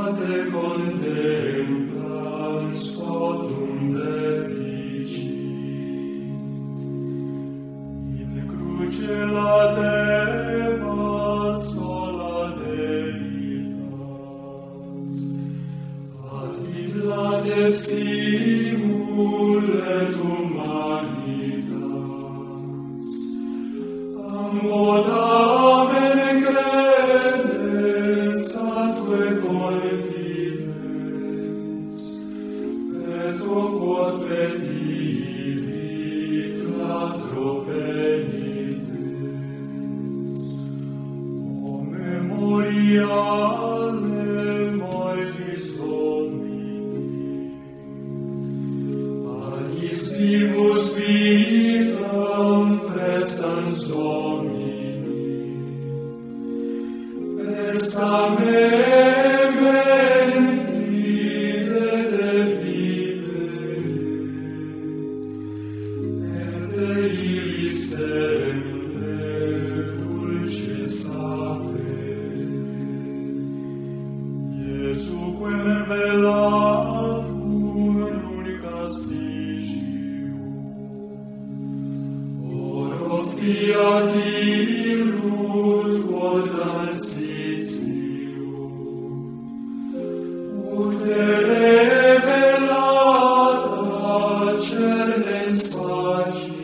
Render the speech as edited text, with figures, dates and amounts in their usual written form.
te contemplam scotum deficit. In cruce latemat sola Deitas, patit late stimul et humanitas, amodamen credens atque confidens, et o quote divit latro penitens. O memoriale mortis Domini, anis vivus vitam prestans Domini, presta me mentire de vite, et de illis semper dulce sapere. Iesuquem velatum unica stigium, oro fiat illud quod ansitium, ut revelata cernens facie,